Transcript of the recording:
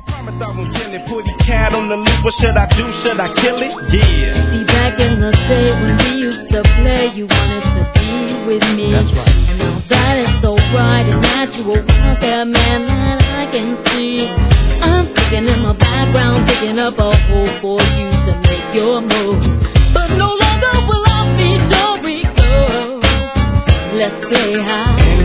Promise I won't kill it. Put the cat on the loop. What should I do? Should I kill it? Yeah. See, back in the day when we used to play, you wanted to be with me. That's right. And now that is so bright and natural out there, man, that I can see. I'm sticking in my background, picking up a hole for you to make your move. But no longer will I be sorry, girl. Let's play high.